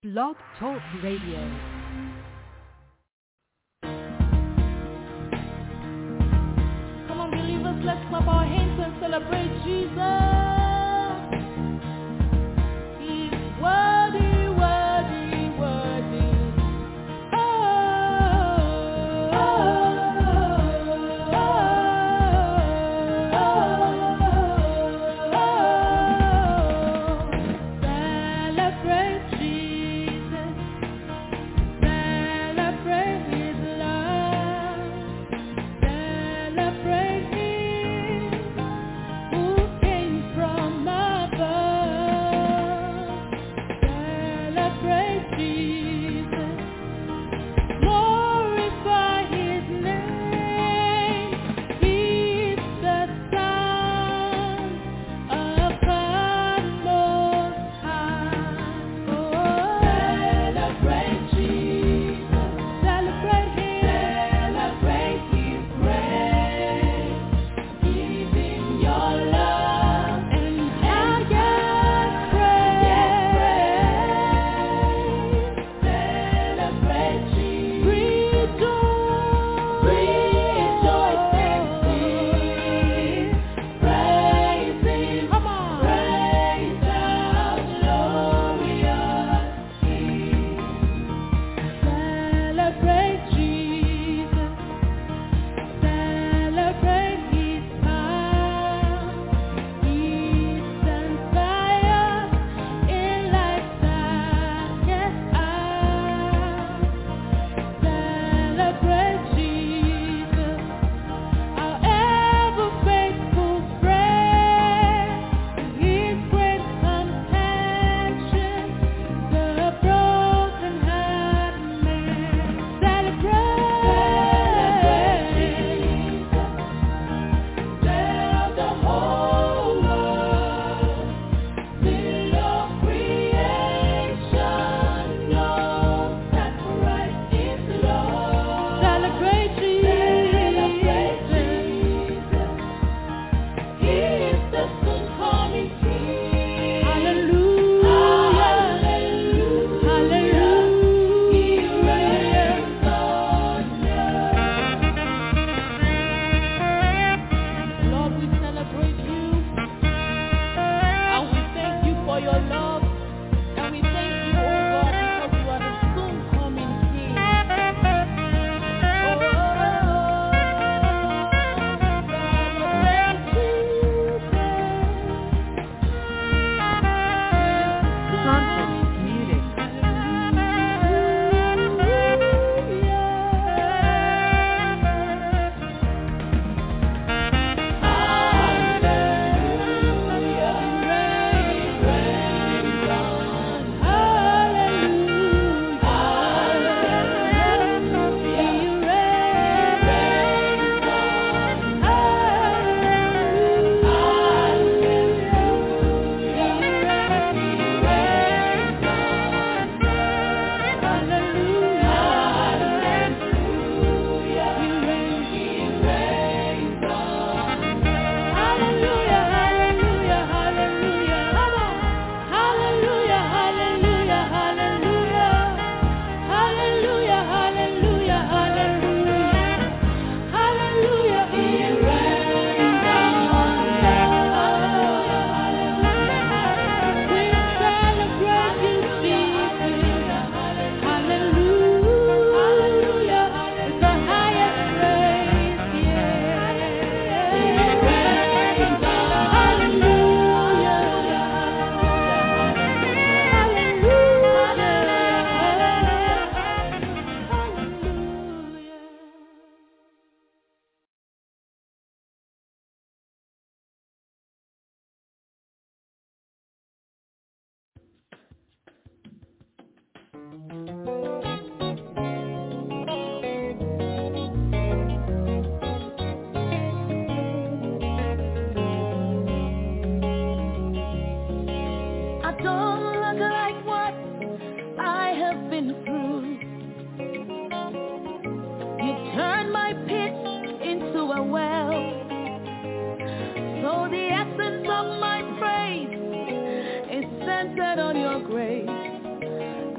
Blog Talk Radio. Come on, believers, let's clap our hands and celebrate Jesus. He's worthy, worthy, worthy. Oh, oh, celebrate Jesus. Celebrate His love. Celebrate Him who came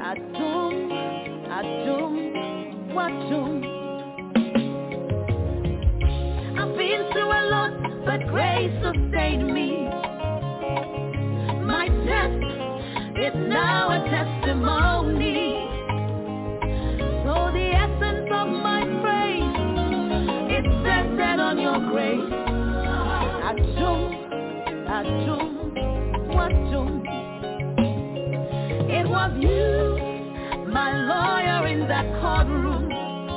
Adum, Adum, Watum. I've been through a lot, but grace sustained me. My test is now a testimony. So the essence of my praise is centered on your grace. Adum, Adum, Watum. It was you, my lawyer in that courtroom.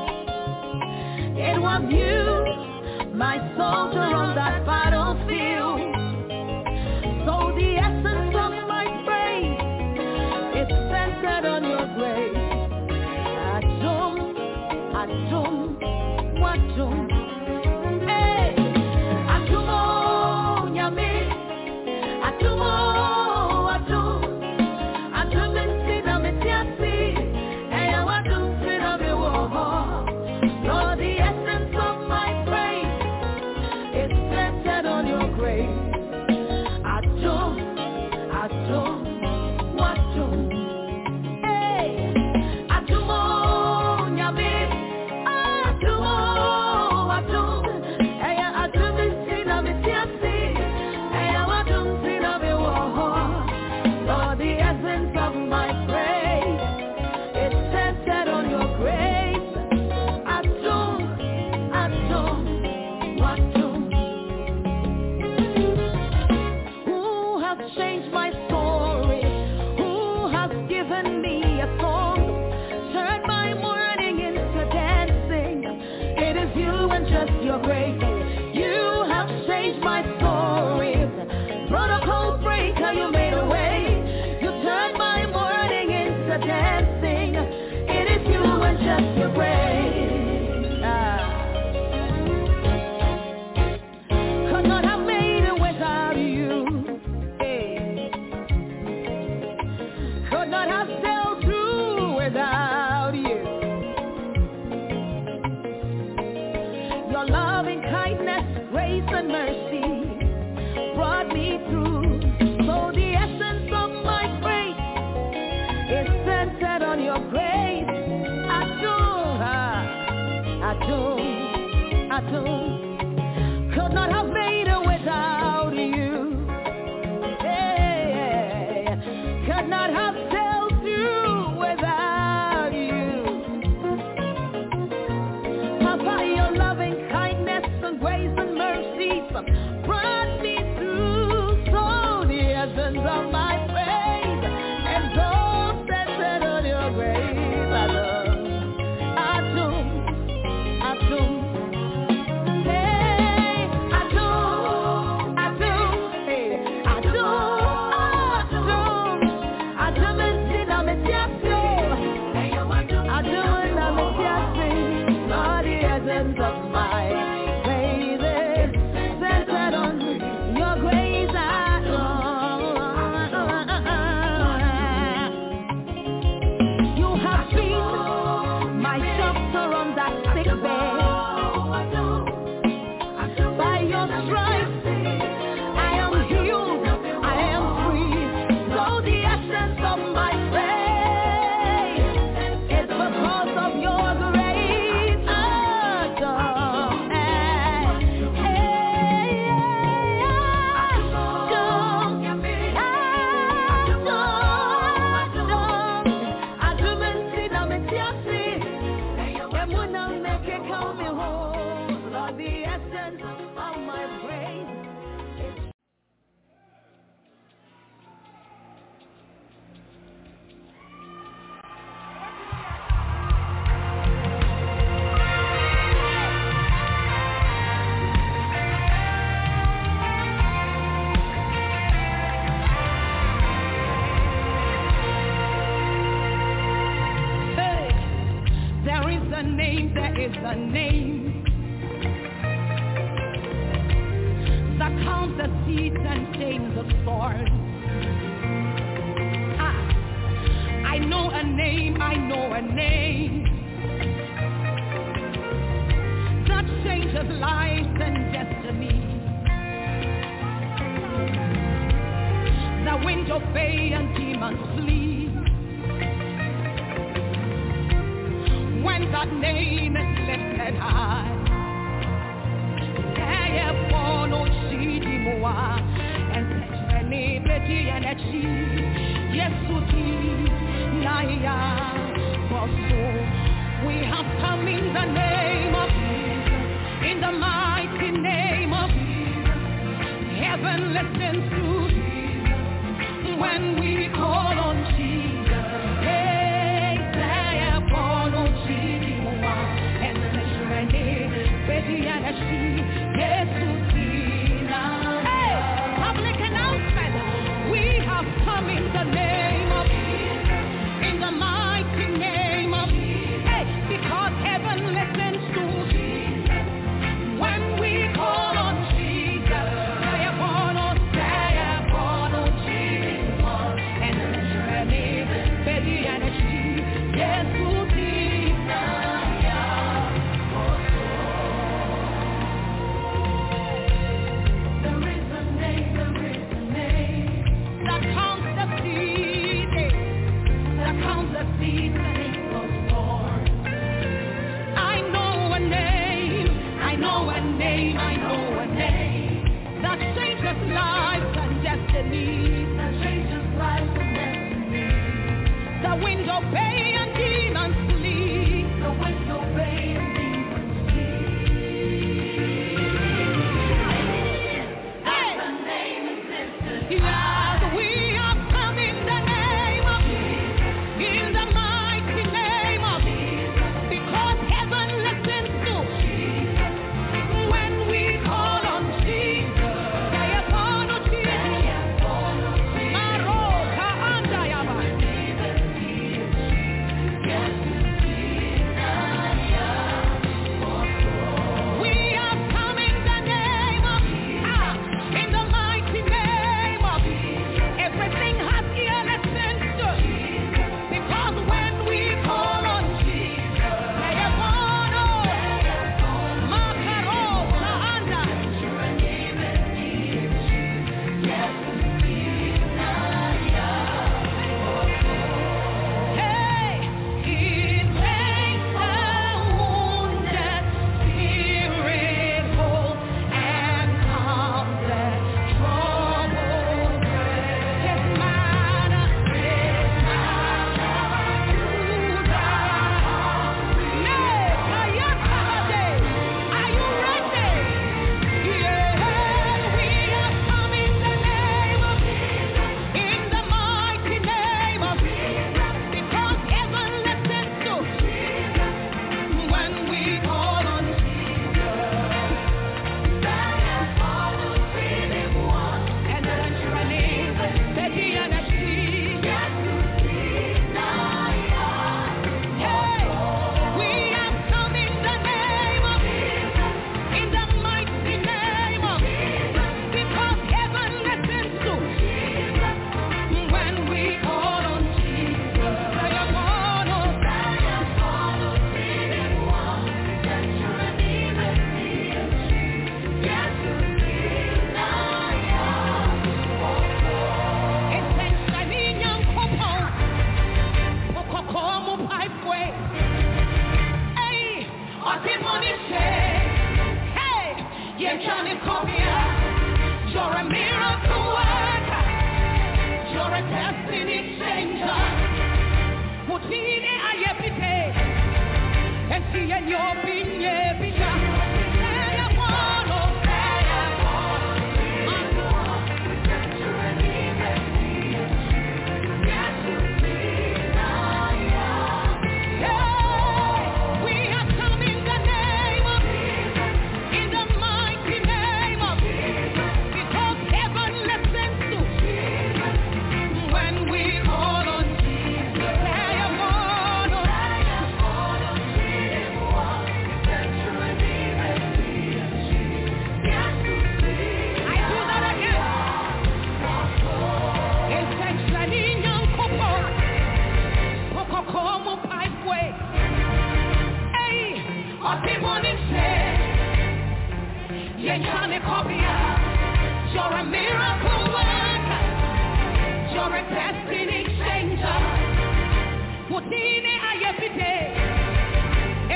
It was you, my soldier on that battlefield. So the essence of my praise is centered on your grace. Adum, Adum, Watum. Hey, Adumo, Nyame, Adumo, Adum. Lord, the essence of my praise is centered on your grace. Adum, Adum, Watum. Hey, Adumo, Nyame, Adumo, Watum. Hey, Adum, Sina, Mitiasi. Hey, Adum, Sina, Miwoho. Lord, the essence of my praise is centered on your grace. Adum, Adum, Watum. Who has changed my story? Who has given me a song? Turned my mourning into dancing. It is you and just your grace. You have changed my story. Protocol breaker, you made a way. You turned my mourning into dancing. It is you and just your grace. Could not have made it without you. Hey. Could not have sailed through without you. Your loving kindness, grace and mercy brought me through. So the essence of my praise is centered on your grace. Adum, Adum, Adum. Could not have made it without you. Hey, could not have sailed through without you. Papa, your loving kindness and grace and mercy brought me through. So the essence of my praise is all centered on your grace. Adum, Adum. Hey, Adum, Adum. Hey, Adum, Adum. Adum is Sina Mitiasi. Adum is Mitiasi. Lord, the essence of my praise is centered on your grace. You have been my doctor on that sick bed. By your stripes, I am healed, I am free. So the essence of my faith is because of your grace. Adum, Lord, the essence of my praise is there is a name that counts the seeds and chains of swords. I know a name that changes lives and destiny. That when you obey and demons flee. that name is lifted high. We have come in the name of Jesus, in the mighty name of Jesus. Heaven listens to Jesus when we call on Jesus. Hey, public announcement. We have come in the name of Jesus, in the mighty name of Jesus. Hey, because heaven listens to Jesus when we call on Jesus. Lives and destinies, that changes lives and destinies. The winds obey and demons flee. The winds obey and demons flee. Hey. The name is lifted. Yes, we have come in the name of Jesus, in the mighty name of Jesus, because heaven listens to Jesus when we call on Jesus.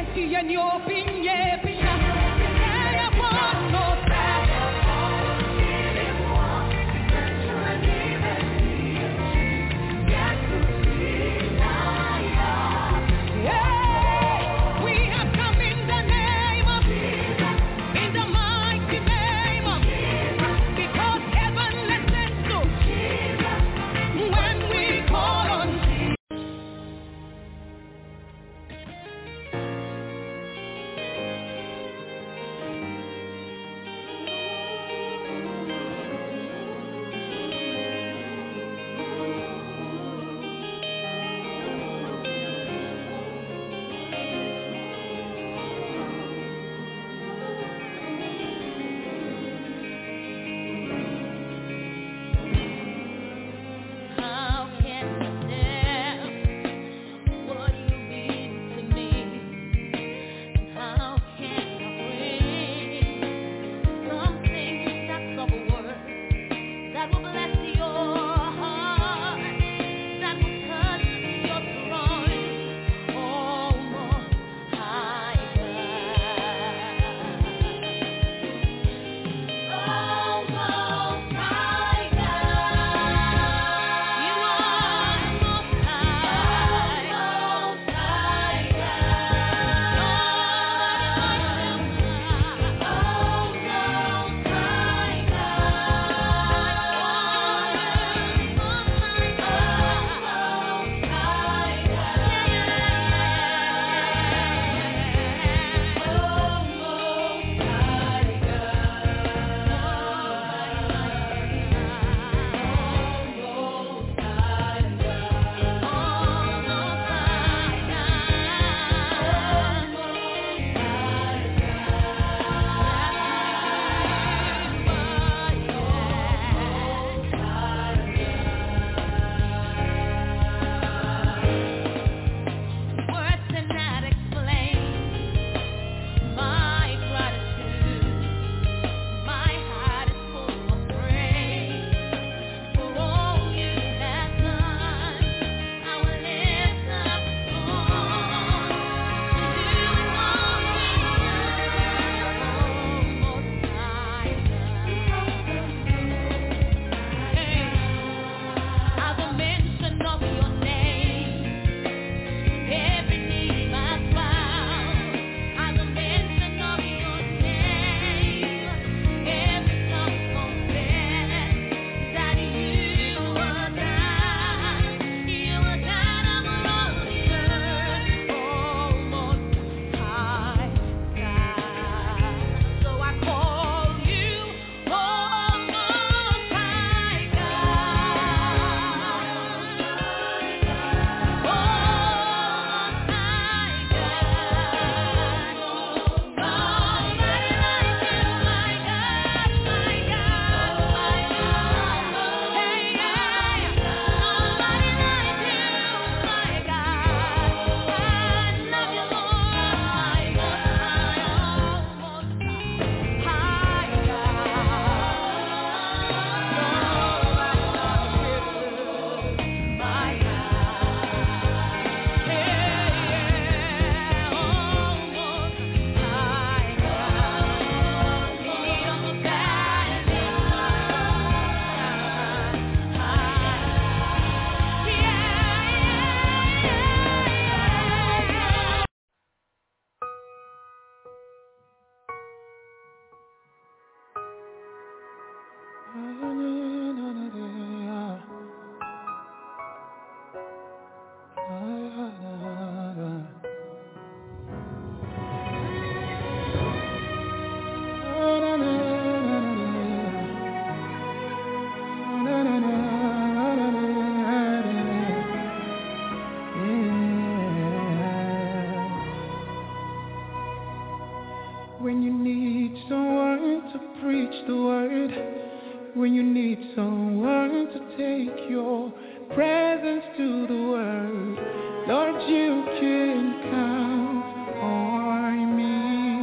When you need someone to preach the word, when you need someone to take your presence to the world, Lord, you can count on me.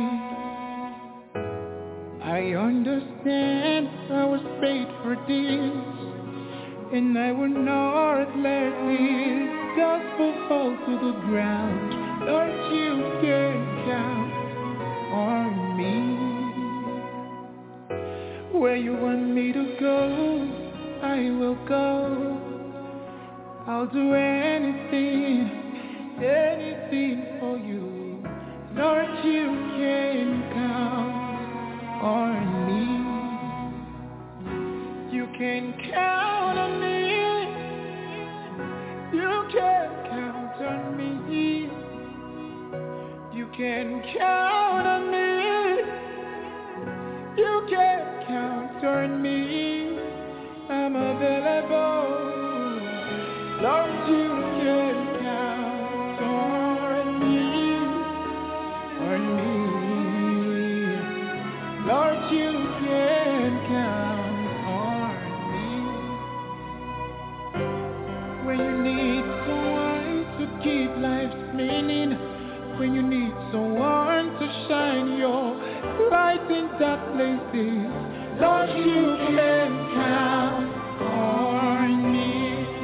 I understand I was made for this, and I will not let this gospel fall to the ground. Lord, you can count on me. Where you want me to go, I will go. I'll do anything, anything for you. Lord, you can count on me. You can count on me. You can count on me. You can count on me. You can count on me. I'm available. Lord, you can count on me. On me. Lord, you can count on me. When you need someone to give life's meaning, when you need someone to shine your light in dark places, Lord, you can count on me.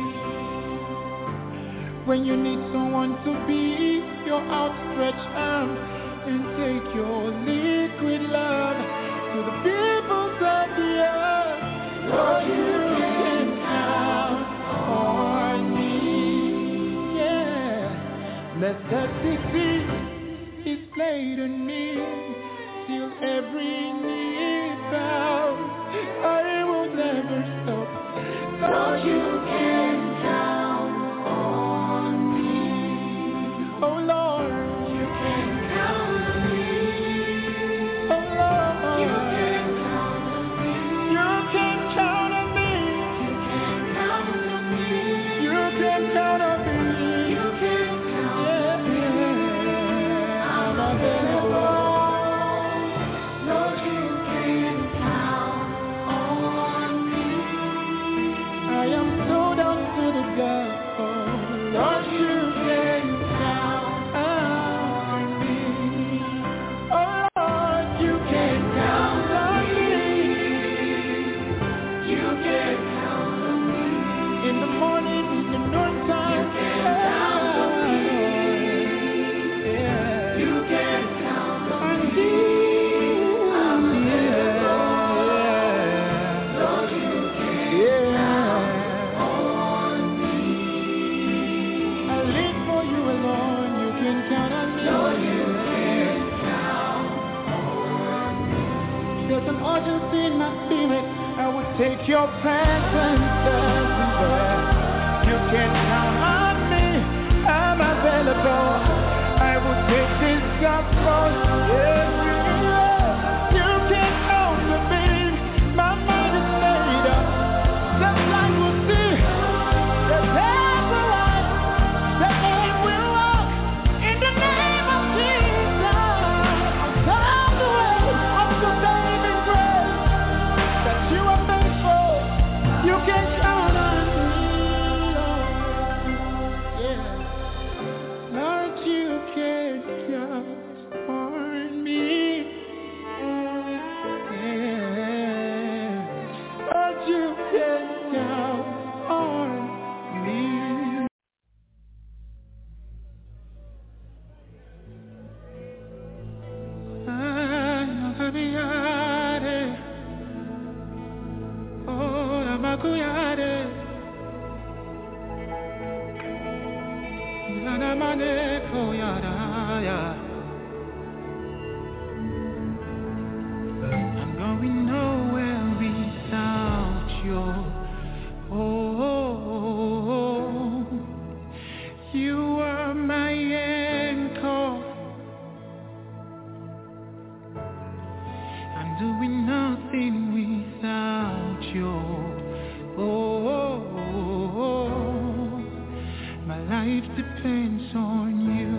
When you need someone to be your outstretched arm and take your liquid love to the peoples of the earth, Lord, you can count on me. Yeah, let that disease is laid on me till every knee bows. I will never stop. Lord, you can count on me. Oh Lord, you can count on me. Oh Lord, you can count on me. You can count on me. You can count on me. You can count on me. You can count on me. I'm available. Lord, you can count on me. I am sold out to the gospel. Lord, you can count on me. Oh Lord, you can count on me. You can count on me. In the morning, in the noontime, you can count on me. Yeah. You can count on me. I'm available. Lord, you can count on me. I live for you alone. You can count on me. Lord, you can count on me. There's an urgency in my spirit. I will take your presence everywhere. You can count on me. I'm available. I will take this gospel everywhere. You can count on me. My mind is made up. Just like we'll see. The path will walk. The name will walk. In the name of Jesus. I'll tell the way of the saving grace that you are faithful. You can count on me, Lord. Yeah. Lord, you can count on me. Yeah. Lord, you can count on me. I'm going nowhere without you. Oh, you are my anchor. I'm doing nothing without you. Oh, my life depends on you.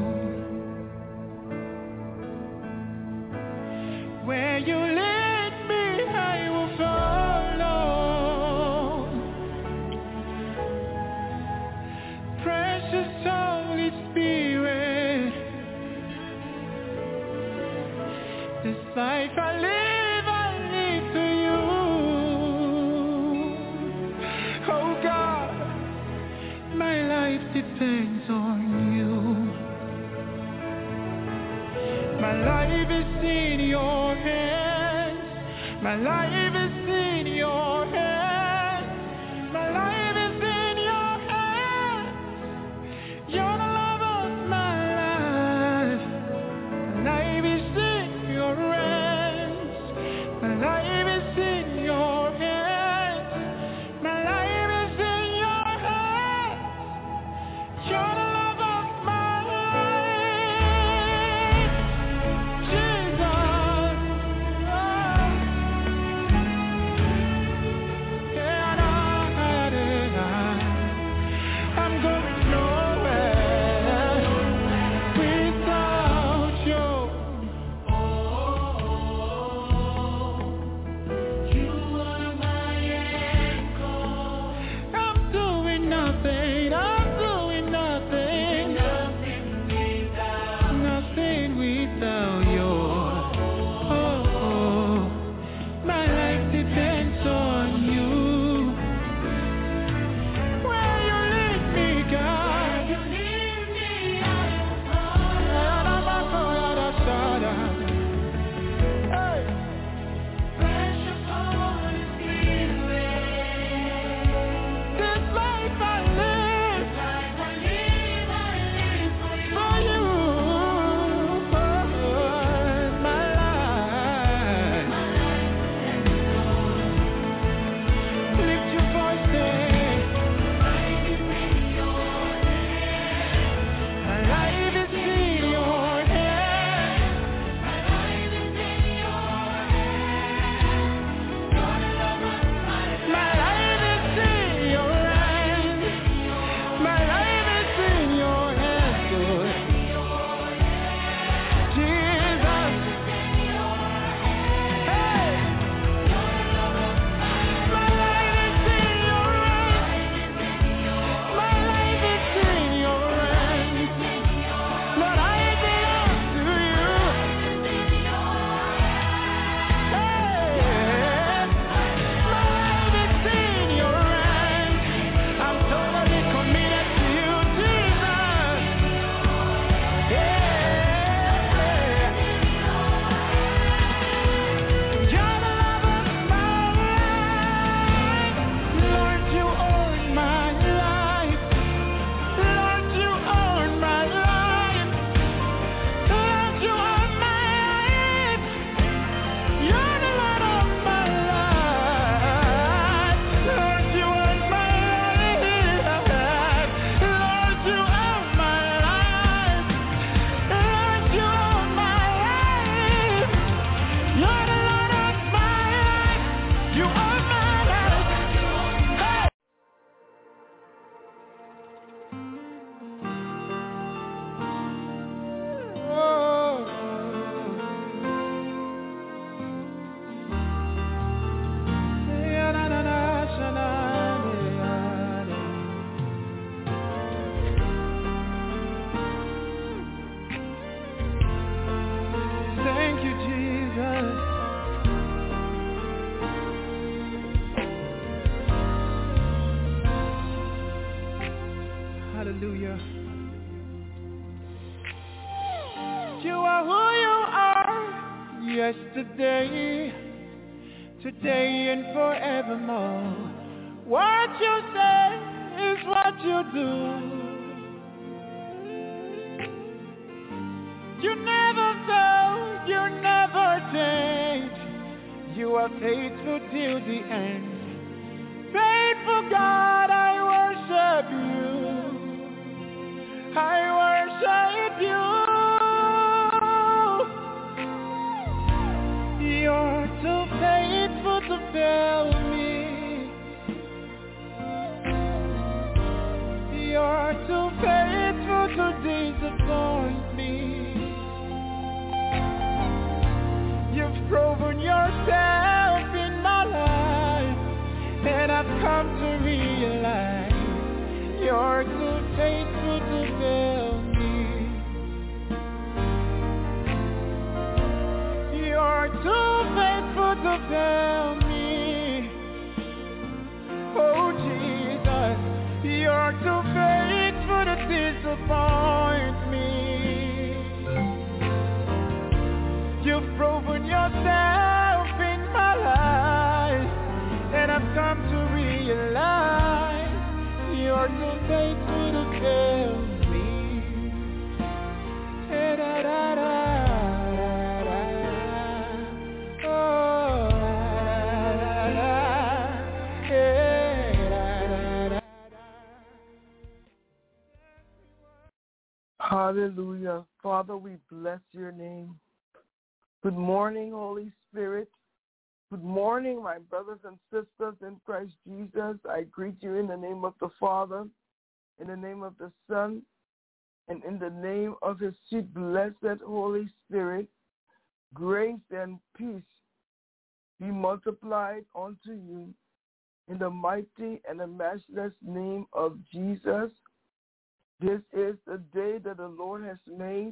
Where you lead me, I will follow. Precious Holy Spirit, this life I live to you. Oh God, my life depends on you. life is in your hands. My life is in your hands. My life is in your hands. You're the love of my life. My life is in your hands. My life is in your hands. My life is in your hands. You're the love of my life. Jesus. I'm going nowhere without you. You are my anchor. I'm doing nothing. I'm doing nothing. Nothing without you. Oh, my life depends on you. Where you lead me, God. You lead me out Hey. Precious Holy Spirit. This life I live for you. My life. Lift your voice, say, my life is in your hands. My life is in your hands. You're the love of my life. My life is in your hands. My life is in your hands, Lord. Jesus. Hey. My life is in your hands. My life is in your hands. Lord, I belong to you. Hey. My life is in your hands. I'm totally committed to you, Jesus. Yeah. You're the love of my life. Lord, you own my life. Lord, you own my life. Lord, you own my life. You're the Lord of my life. Lord, you own my life. Lord, you own my life. Lord, you own my life. You're the Lord of my life. You own my life. Hey. Thank you, Jesus. Hallelujah. You are who you are, yesterday, today, and forevermore. What you say is what you do. You never fail, you never change. You are faithful till the end. Faithful God, I worship you. I worship you. You're too faithful to fail me. You're too faithful to disappoint me. You've proven yourself in my life, and I've come to realize you're too faithful to fail me. You're too faithful to fail me. Oh Jesus, you're too faithful to disappoint me. Hallelujah. Father, we bless your name. Good morning, Holy Spirit. Good morning, my brothers and sisters in Christ Jesus. I greet you in the name of the Father, in the name of the Son, and in the name of his sweet, blessed Holy Spirit. Grace and peace be multiplied unto you in the mighty and the matchless name of Jesus. This is the day that the Lord has made.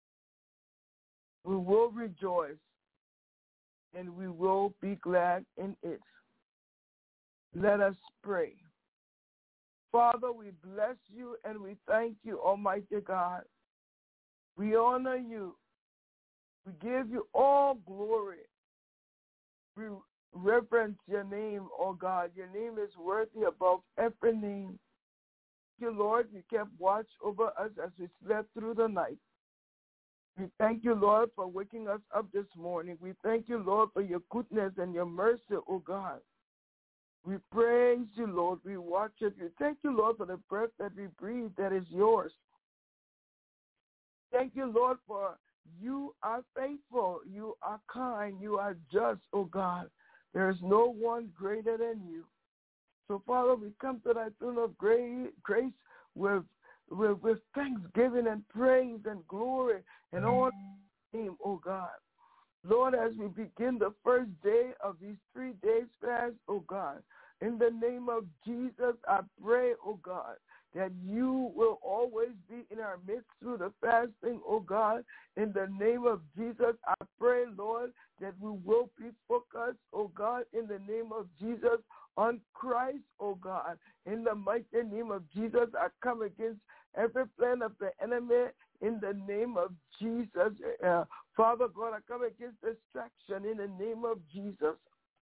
We will rejoice and we will be glad in it. Let us pray. Father, we bless you and we thank you, Almighty God. We honor you. We give you all glory. We reverence your name, oh God. Your name is worthy above every name. Thank you, Lord. You kept watch over us as we slept through the night. We thank you, Lord, for waking us up this morning. We thank you, Lord, for your goodness and your mercy, oh God. We praise you, Lord. We worship you. Thank you, Lord, for the breath that we breathe that is yours. Thank you, Lord, for you are faithful. You are kind. You are just, oh God. There is no one greater than you. So, Father, we come to thy throne of grace with thanksgiving and praise and glory and all name, oh God. Lord, as we begin the first day of these 3 days fast, oh God, in the name of Jesus, I pray, oh God, that you will always be in our midst through the fasting, oh God. In the name of Jesus, I pray, Lord, that we will be focused, oh God, in the name of Jesus, on Christ, oh God. In the mighty name of Jesus, I come against every plan of the enemy in the name of Jesus. Father God, I come against distraction in the name of Jesus.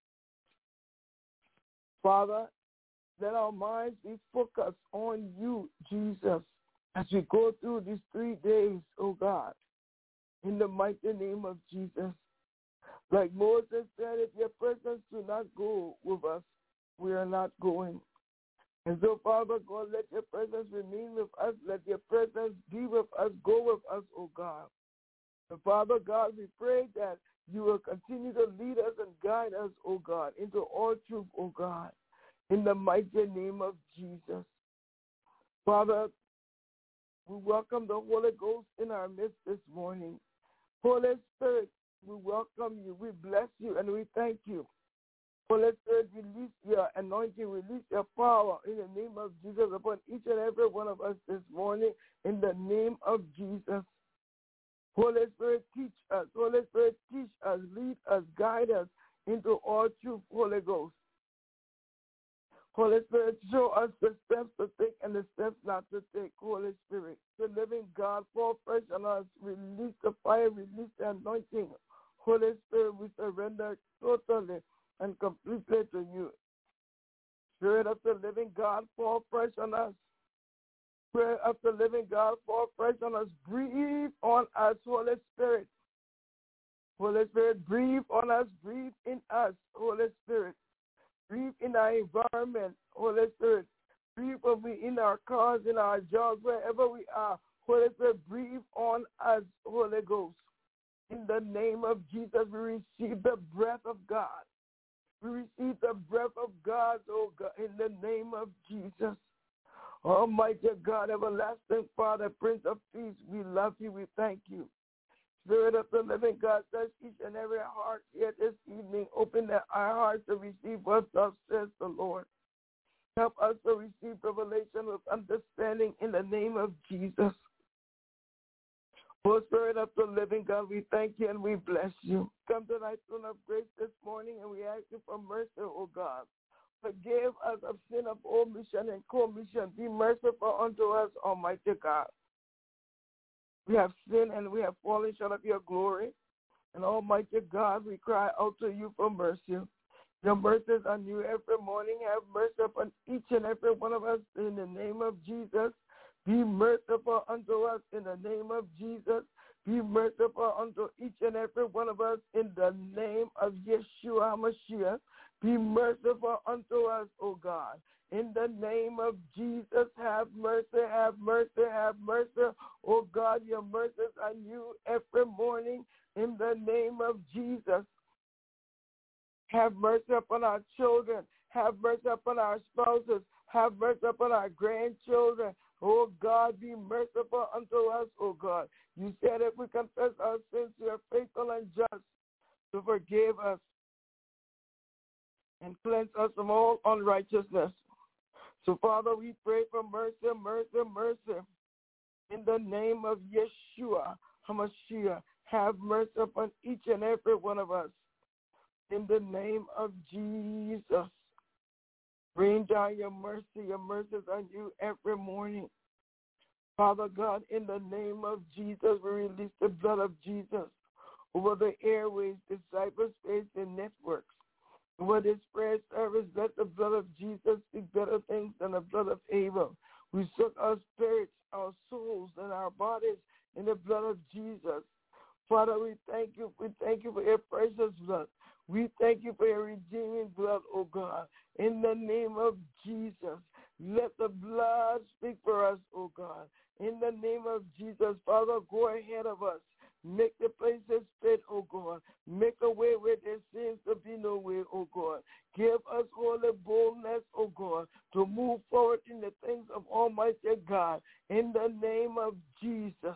Father, let our minds be focused on you, Jesus, as we go through these 3 days, oh God, in the mighty name of Jesus. Like Moses said, if your presence do not go with us, we are not going. And so, Father God, let your presence remain with us. Let your presence be with us, go with us, oh God. And Father God, we pray that you will continue to lead us and guide us, oh God, into all truth, oh God, in the mighty name of Jesus. Father, we welcome the Holy Ghost in our midst this morning. Holy Spirit, we welcome you, we bless you, and we thank you. Holy Spirit, release your anointing, release your power in the name of Jesus upon each and every one of us this morning in the name of Jesus. Holy Spirit, teach us. Holy Spirit, teach us, lead us, guide us into all truth, Holy Ghost. Holy Spirit, show us the steps to take and the steps not to take, Holy Spirit. The living God, fall fresh on us. Release the fire, release the anointing. Holy Spirit, we surrender totally and completely to you. Spirit of the living God, fall fresh on us. Spirit of the living God, fall fresh on us. Breathe on us, Holy Spirit. Holy Spirit, breathe on us. Breathe in us, Holy Spirit. Breathe in our environment, Holy Spirit. Breathe in our cars, in our jobs, wherever we are. Holy Spirit, breathe on us, Holy Ghost. In the name of Jesus, we receive the breath of God. We receive the breath of God, oh God, in the name of Jesus. Almighty God, everlasting Father, Prince of Peace, we love you, we thank you. Spirit of the living God, touch each and every heart here this evening. Open our hearts to receive what thus says the Lord. Help us to receive revelation with understanding in the name of Jesus. Oh, Spirit of the living God, we thank you and we bless you. Come to thy throne of grace this morning and we ask you for mercy, oh God. Forgive us of sin of omission and commission. Be merciful unto us, Almighty God. We have sinned and we have fallen short of your glory. And Almighty God, we cry out to you for mercy. Your mercies are new every morning. Have mercy upon each and every one of us in the name of Jesus. Be merciful unto us in the name of Jesus. Be merciful unto each and every one of us in the name of Yeshua HaMashiach. Be merciful unto us, O God. In the name of Jesus, have mercy, have mercy, have mercy. Oh God, your mercies are new every morning. In the name of Jesus, have mercy upon our children. Have mercy upon our spouses. Have mercy upon our grandchildren. Oh God, be merciful unto us, oh God. You said if we confess our sins, you are faithful and just to forgive us and cleanse us from all unrighteousness. So, Father, we pray for mercy, mercy, mercy. In the name of Yeshua HaMashiach, have mercy upon each and every one of us. In the name of Jesus, rain down your mercies on you every morning. Father God, in the name of Jesus, we release the blood of Jesus over the airways, the cyberspace, and networks. Over this prayer service, let the blood of Jesus speak better things than the blood of Abel. We soak our spirits, our souls, and our bodies in the blood of Jesus. Father, we thank you. We thank you for your precious blood. We thank you for your redeeming blood, O God. In the name of Jesus, let the blood speak for us, O God. In the name of Jesus, Father, go ahead of us. Make the places fit, O God. Make a way where there seems to be no way, O God. Give us all the boldness, O God, to move forward in the things of Almighty God. In the name of Jesus.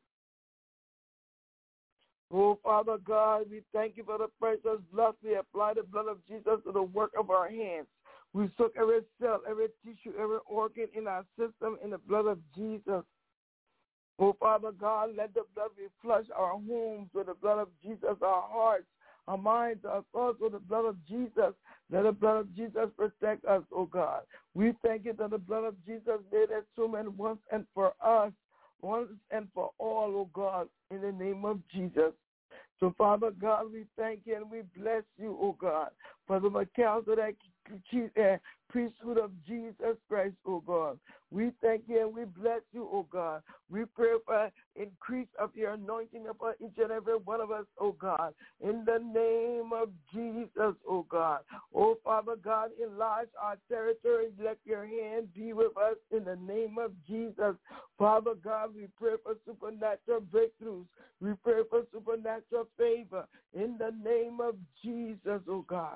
Oh, Father God, we thank you for the precious blood. We apply the blood of Jesus to the work of our hands. We soak every cell, every tissue, every organ in our system in the blood of Jesus. Oh, Father God, let the blood reflush our homes with the blood of Jesus, our hearts, our minds, our thoughts with the blood of Jesus. Let the blood of Jesus protect us, oh God. We thank you that the blood of Jesus made atonement once and for us, once and for all, oh God, in the name of Jesus. So, Father God, we thank you and we bless you, oh God, for the account of that priesthood of Jesus Christ, oh God. We thank you and we bless you, oh God. We pray for increase of your anointing upon each and every one of us, oh God. In the name of Jesus, oh God. Oh, Father God, enlarge our territory. Let your hand be with us in the name of Jesus. Father God, we pray for supernatural breakthroughs. We pray for supernatural favor in the name of Jesus, oh God.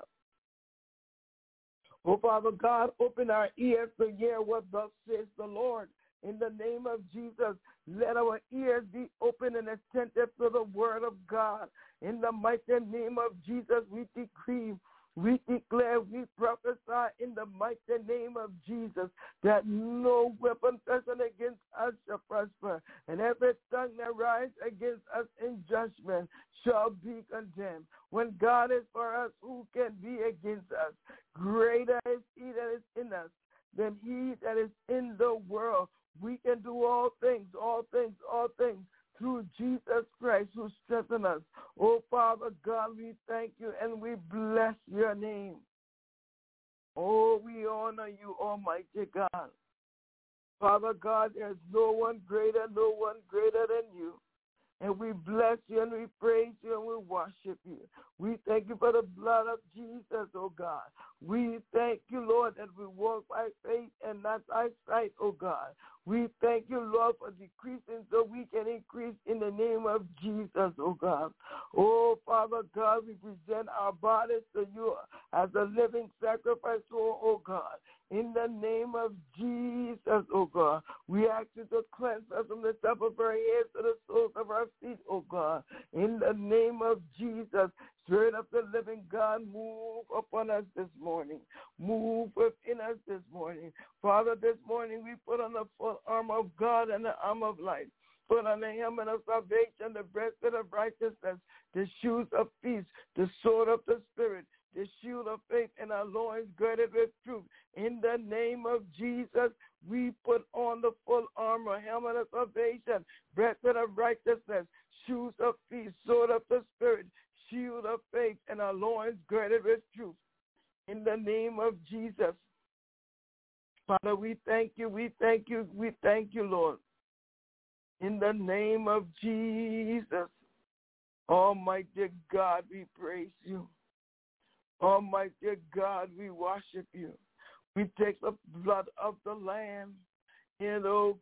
Oh, Father God, open our ears to hear what thus says the Lord. In the name of Jesus, let our ears be open and attentive to the word of God. In the mighty name of Jesus, we decree, we declare, we prophesy in the mighty name of Jesus that no weapon fashioned against us shall prosper, and every tongue that rises against us in judgment shall be condemned. When God is for us, who can be against us? Greater is he that is in us than he that is in the world. We can do all things through Jesus Christ who strengthens us. Oh, Father God, we thank you and we bless your name. Oh, we honor you, Almighty God. Father God, there's no one greater than you. And we bless you and we praise you and we worship you. We thank you for the blood of Jesus, oh God. We thank you, Lord, that we walk by faith and not by sight, oh God. We thank you, Lord, for decreasing so we can increase in the name of Jesus, oh God. Oh, Father God, we present our bodies to you as a living sacrifice, oh God. In the name of Jesus, oh God, we ask you to cleanse us from the top of our heads to the soles of our feet, oh God. In the name of Jesus, Spirit of the living God, move upon us this morning. Move within us this morning. Father, this morning we put on the full armor of God and the armor of light. Put on the helmet of salvation, the breastplate of righteousness, the shoes of peace, the sword of the Spirit, the shield of faith, and our loins girded with truth. In the name of Jesus, we put on the full armor, helmet of salvation, breastplate of righteousness, shoes of peace, sword of the Spirit, shield of faith, and our loins girded with truth. In the name of Jesus. Father, we thank you, Lord. In the name of Jesus, Almighty God, we praise you. Almighty God, we worship you. We take the blood of the Lamb. The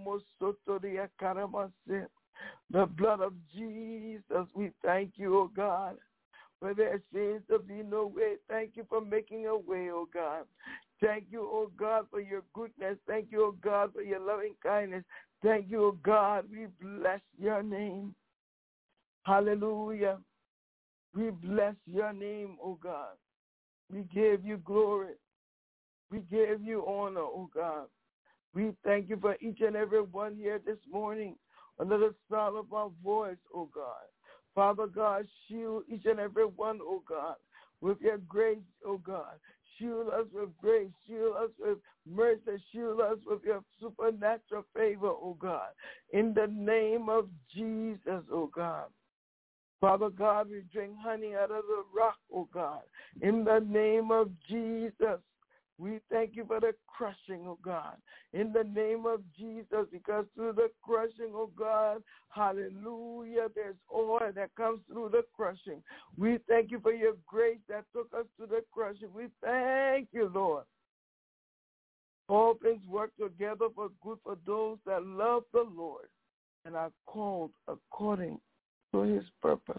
blood of Jesus, we thank you, O God. Where there seems to be no way, thank you for making a way, O God. Thank you, O God, for your goodness. Thank you, O God, for your loving kindness. Thank you, O God. We bless your name. Hallelujah. We bless your name, O God. We give you glory. We give you honor, O God. We thank you for each and every one here this morning under the sound of our voice, O God. Father God, shield each and every one, O God, with your grace, O God. Shield us with grace. Shield us with mercy. Shield us with your supernatural favor, O God. In the name of Jesus, O God. Father God, we drink honey out of the rock, O God. In the name of Jesus, we thank you for the crushing, oh God, in the name of Jesus, because through the crushing, oh God, hallelujah, there's oil that comes through the crushing. We thank you for your grace that took us to the crushing. We thank you, Lord. All things work together for good for those that love the Lord and are called according to his purpose.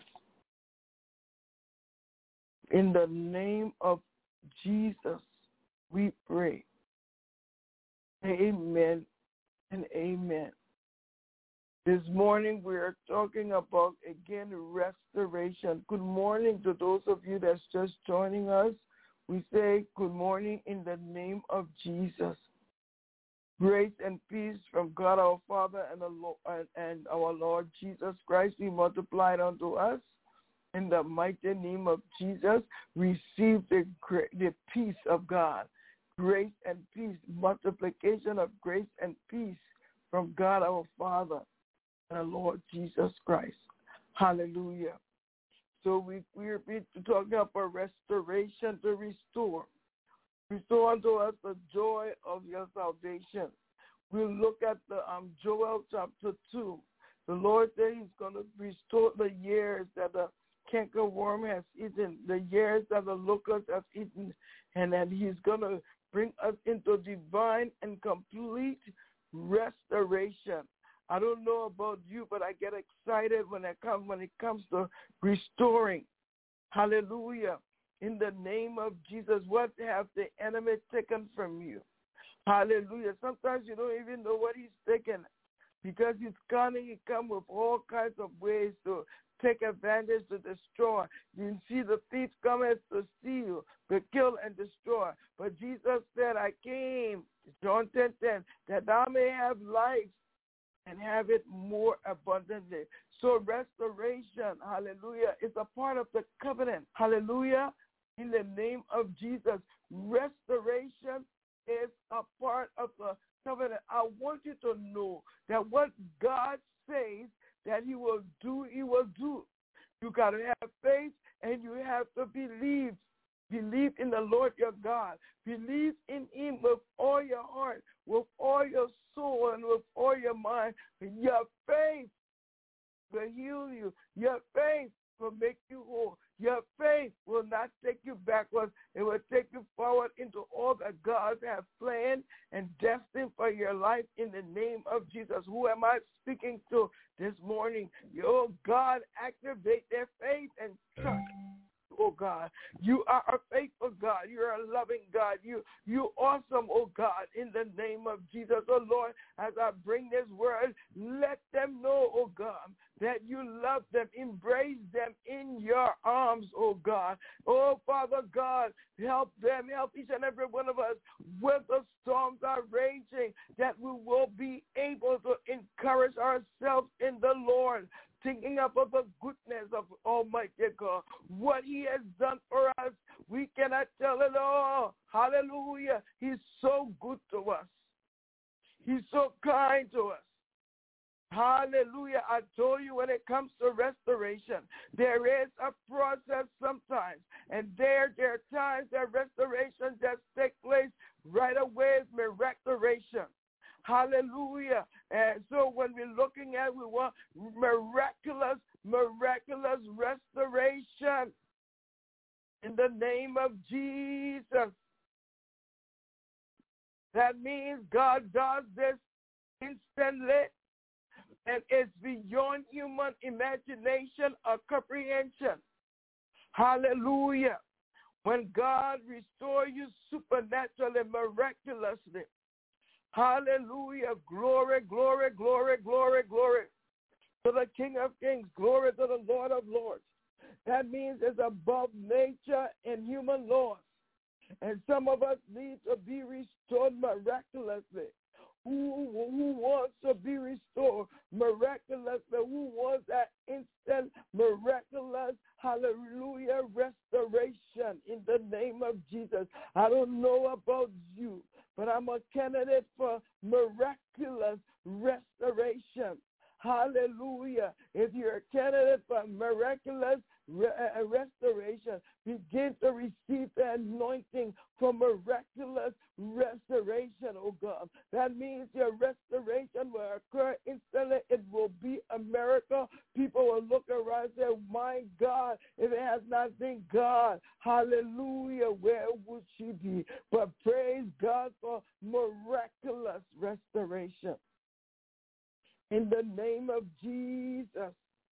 In the name of Jesus, we pray. Amen and amen. This morning we are talking about, again, restoration. Good morning to those of you that's just joining us. We say good morning in the name of Jesus. Grace and peace from God our Father and our Lord Jesus Christ be multiplied unto us. In the mighty name of Jesus, receive the peace of God. Grace and peace, multiplication of grace and peace from God our Father and our Lord Jesus Christ. Hallelujah. So we're talking about restoration, to restore. Restore unto us the joy of your salvation. We'll look at the Joel chapter 2. The Lord said he's going to restore the years that the cankerworm has eaten, the years that the locust has eaten, and that he's going to bring us into divine and complete restoration. I don't know about you, but I get excited when it comes to restoring. Hallelujah. In the name of Jesus, what have the enemy taken from you? Hallelujah. Sometimes you don't even know what he's taken because he's cunning. He comes with all kinds of ways to take advantage, to destroy. You see the thief cometh to steal, to kill, and destroy. But Jesus said, I came, John 10:10, that thou may have life and have it more abundantly. So restoration, hallelujah, is a part of the covenant. Hallelujah. In the name of Jesus, restoration is a part of the covenant. I want you to know that what God says that he will do, he will do. You got to have faith and you have to believe. Believe in the Lord your God. Believe in him with all your heart, with all your soul, and with all your mind. Your faith will heal you. Your faith will make you whole. Your faith will not take you backwards. It will take you forward into all that God has planned and destined for your life in the name of Jesus. Who am I speaking to this morning? Oh, God, activate their faith and trust. Oh, God, you are a faithful God. You're a loving God. You awesome, oh, God, in the name of Jesus. Oh, Lord, as I bring this word, let them know, oh, God, that you love them. Embrace them in your arms, oh, God. Oh, Father God, help them. Help each and every one of us when the storms are raging, that we will be able to encourage ourselves in the Lord, thinking about the goodness of Almighty God, what he has done for us. We cannot tell it all. Hallelujah. He's so good to us. He's so kind to us. Hallelujah. I told you when it comes to restoration, there is a process sometimes. And there are times that restoration just takes place right away. It's restoration. Hallelujah. And so when we're looking at, we want miraculous restoration. in the name of Jesus. That means God does this instantly, and it's beyond human imagination or comprehension. Hallelujah. When God restores you supernaturally, miraculously. Hallelujah. Glory, glory, glory, glory, glory to the King of Kings. Glory to the Lord of Lords. That means it's above nature and human laws. And some of us need to be restored miraculously. Who wants to be restored miraculously? Who wants that instant, miraculous, hallelujah, restoration in the name of Jesus? I don't know about you, but I'm a candidate for miraculous restoration. Hallelujah. If you're a candidate for miraculous restoration, begin to receive the anointing for miraculous restoration, oh God. That means your restoration will occur instantly. It will be a miracle. People will look around and say, my God, if it has not been God, hallelujah, where would she be? But praise God for miraculous restoration. In the name of Jesus,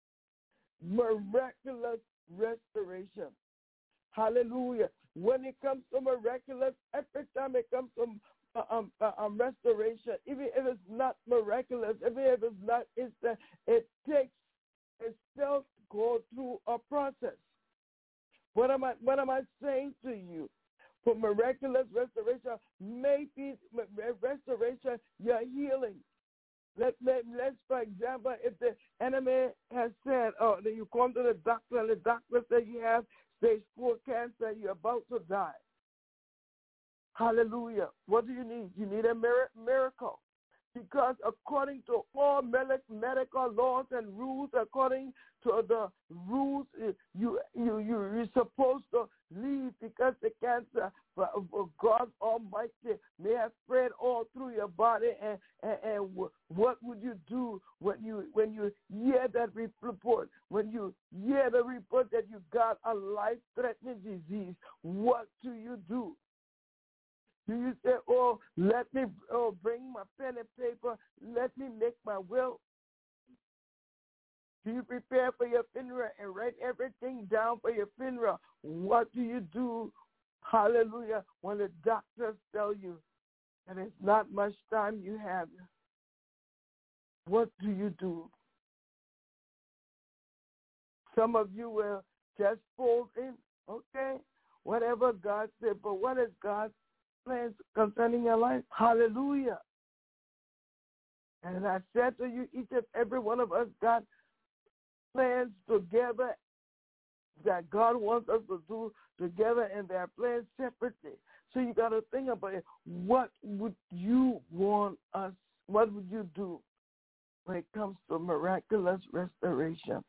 miraculous restoration. Hallelujah. When it comes to miraculous, every time it comes to restoration, even if it's not miraculous, even if it's not instant, it still go through a process. What am I saying to you? For miraculous restoration, maybe restoration, your healing. Let's, for example, if the enemy has said, oh, then you come to the doctor and the doctor says you have stage 4 cancer, you're about to die. Hallelujah. What do you need? You need a miracle. Because according to all medical laws and rules, according to the rules, you're supposed to leave because the cancer, God Almighty, may have spread all through your body. And what would you do when you hear that report? When you hear the report that you got a life-threatening disease, what do you do? Do you say, oh, let me bring my pen and paper, let me make my will? Do you prepare for your funeral and write everything down for your funeral? What do you do, hallelujah, when the doctors tell you that it's not much time you have? What do you do? Some of you will just fold in, okay, whatever God said, but what is God's plans concerning your life? Hallelujah. And I said to you, each and every one of us got plans together that God wants us to do together, and they are plans separately. So you got to think about it. What would you want us, what would you do when it comes to miraculous restoration?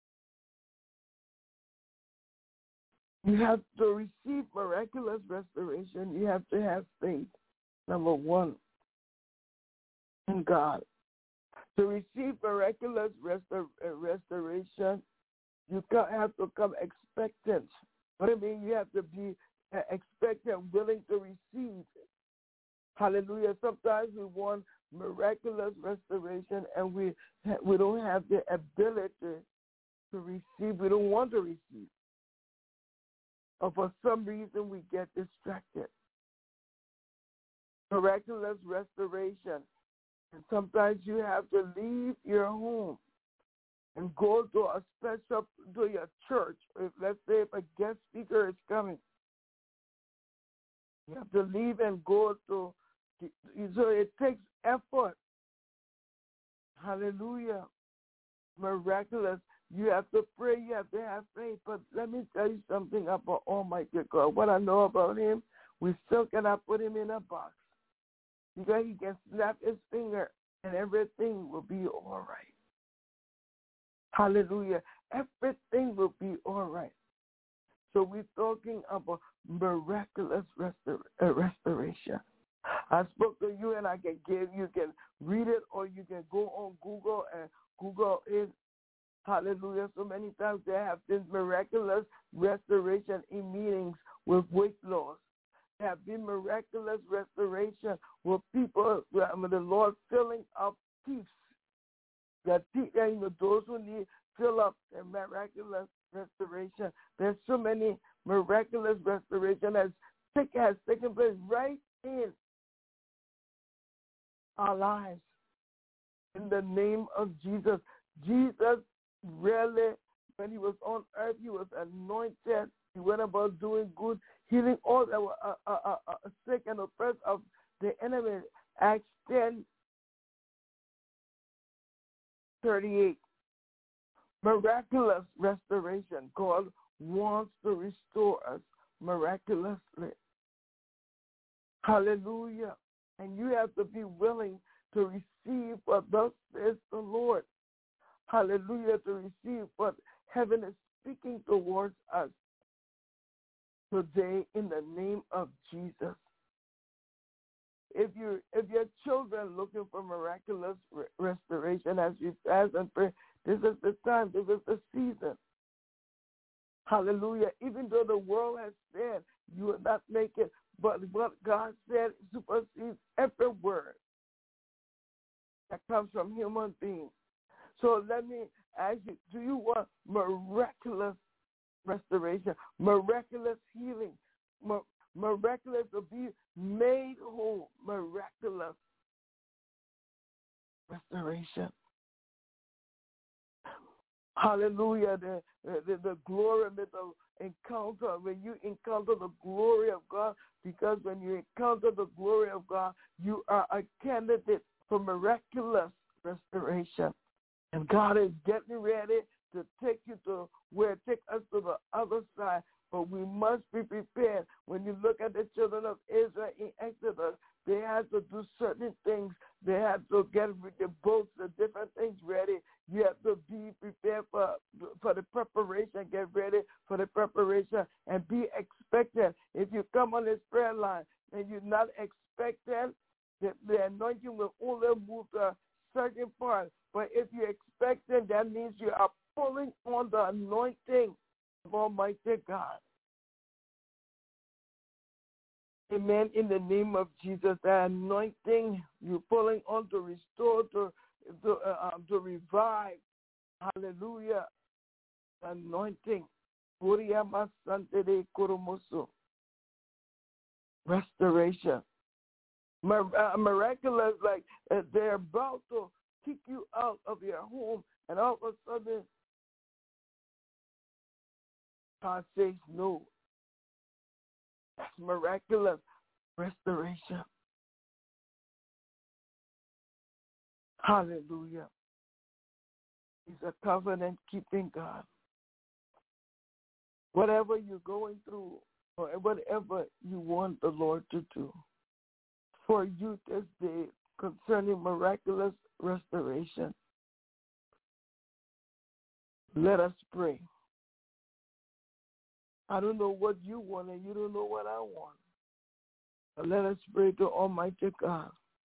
You have to receive miraculous restoration. You have to have faith, number one, in God. To receive miraculous restoration, you have to come expectant. What I mean, you have to be expectant, willing to receive. Hallelujah. Sometimes we want miraculous restoration, and we don't have the ability to receive. We don't want to receive. Or for some reason, we get distracted. Miraculous restoration. And sometimes you have to leave your home and go to your church. Let's say if a guest speaker is coming, you have to leave and go to, so it takes effort. Hallelujah. Miraculous. You have to pray, you have to have faith. But let me tell you something about Almighty God. What I know about him, we still cannot put him in a box. Because he can snap his finger and everything will be all right. Hallelujah. Everything will be all right. So we're talking about miraculous restoration. I spoke to you and I can give you can read it, or you can go on Google and Google it. Hallelujah. So many times there have been miraculous restoration in meetings with weight loss. There have been miraculous restoration with people, with the Lord filling up teeth. Those who need fill up their miraculous restoration. There's so many miraculous restoration has taken place right in our lives. In the name of Jesus. Jesus really, when he was on earth, he was anointed. He went about doing good, healing all that were sick and oppressed of the enemy. Acts 10:38. Miraculous restoration. God wants to restore us miraculously. Hallelujah. And you have to be willing to receive what thus says the Lord. Hallelujah, to receive what heaven is speaking towards us today in the name of Jesus. If your children looking for miraculous restoration as you fast and pray, this is the time, this is the season. Hallelujah. Even though the world has said you will not make it, but what God said supersedes every word that comes from human beings. So let me ask you, do you want miraculous restoration, miraculous healing, miraculous to be made whole, miraculous restoration? Hallelujah. The glory of the encounter, when you encounter the glory of God, because when you encounter the glory of God, you are a candidate for miraculous restoration. And God is getting ready to take us to the other side. But we must be prepared. When you look at the children of Israel in Exodus, they had to do certain things. They had to get the boats, the different things ready. You have to be prepared for the preparation. Get ready for the preparation and be expectant. If you come on this prayer line and you're not expectant, the anointing will only move to a certain part. But if you're expectant, that means you are pulling on the anointing of Almighty God. Amen. In the name of Jesus, the anointing you're pulling on to restore, to revive. Hallelujah. Anointing. Restoration. Miraculous, like they're about to kick you out of your home, and all of a sudden, God says no. That's miraculous restoration. Hallelujah. He's a covenant-keeping God. Whatever you're going through, or whatever you want the Lord to do for you this day concerning miraculous restoration, let us pray. I don't know what you want, and you don't know what I want. But let us pray to Almighty God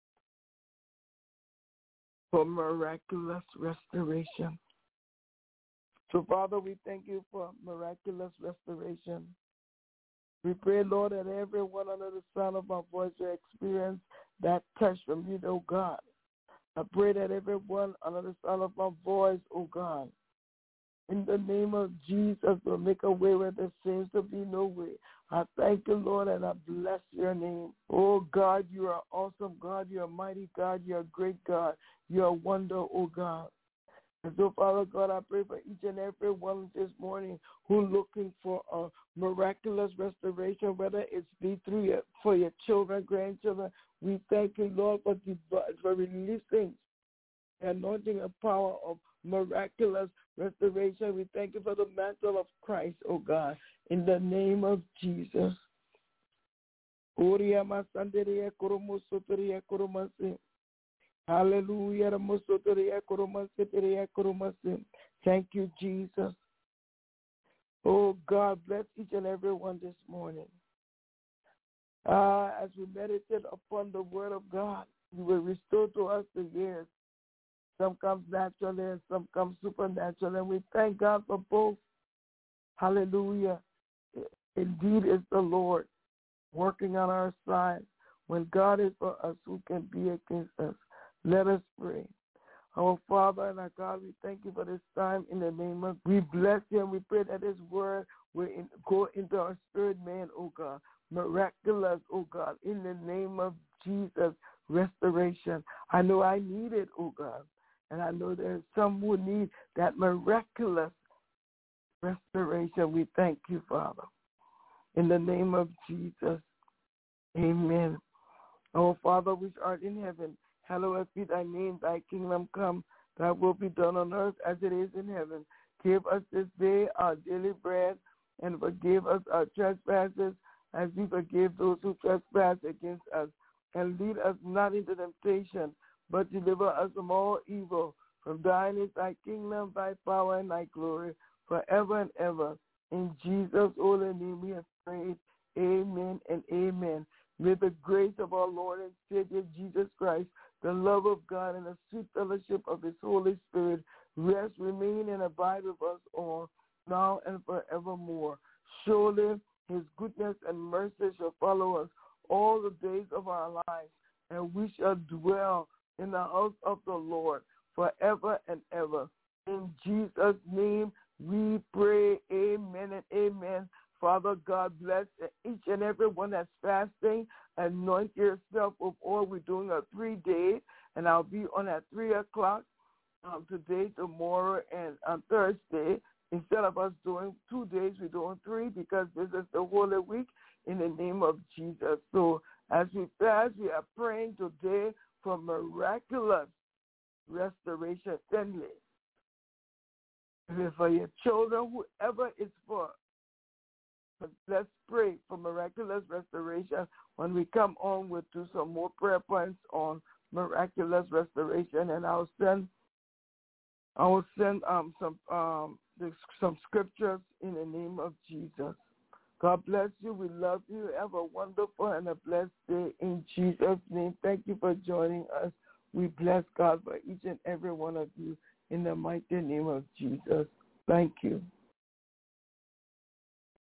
for miraculous restoration. So, Father, we thank you for miraculous restoration. We pray, Lord, that everyone under the sound of our voice will experience that touch from you, oh God. I pray that everyone under the sound of our voice, oh God, in the name of Jesus, will make a way where there seems to be no way. I thank you, Lord, and I bless your name. Oh, God, you are awesome, God. You are mighty, God. You are great, God. You are wonder, oh, God. And so, Father God, I pray for each and every one this morning who looking for a miraculous restoration, whether it's be through for your children, grandchildren. We thank you, Lord, for releasing the anointing and power of miraculous restoration. We thank you for the mantle of Christ, oh God, in the name of Jesus. Hallelujah. Thank you, Jesus. Oh God, bless each and every one this morning. As we meditate upon the word of God, you will restore to us the years Some comes naturally and some comes supernatural. And we thank God for both. Hallelujah. Indeed is the Lord working on our side. When God is for us, who can be against us? Let us pray. Our Father and our God, we thank you for this time in the name of, we bless you and we pray that his word will go into our spirit, man, oh God. Miraculous, oh God, in the name of Jesus, restoration. I know I need it, oh God. And I know there's some who need that miraculous restoration. We thank you, Father. In the name of Jesus, amen. Our Father, which art in heaven, hallowed be thy name, thy kingdom come, thy will be done on earth as it is in heaven. Give us this day our daily bread, and forgive us our trespasses, as we forgive those who trespass against us. And lead us not into temptation, but deliver us from all evil. From thine is thy kingdom, thy power, and thy glory, forever and ever. In Jesus' holy name we have prayed. Amen and amen. May the grace of our Lord and Savior Jesus Christ, the love of God, and the sweet fellowship of his Holy Spirit rest, remain, and abide with us all, now and forevermore. Surely his goodness and mercy shall follow us all the days of our lives, and we shall dwell in the house of the Lord forever and ever. In Jesus' name we pray. Amen and amen. Father God, bless each and every one that's fasting. Anoint yourself with oil. We're doing a 3-day, and I'll be on at 3 o'clock today, tomorrow, and on Thursday. Instead of us doing 2 days, we're doing 3 because this is the Holy Week in the name of Jesus. So as we fast, we are praying today for miraculous restoration. Suddenly, for your children, whoever it's for. But let's pray for miraculous restoration. When we come on, we'll do some more prayer points on miraculous restoration, and I'll send some scriptures in the name of Jesus. God bless you. We love you. Have a wonderful and a blessed day in Jesus' name. Thank you for joining us. We bless God for each and every one of you in the mighty name of Jesus. Thank you.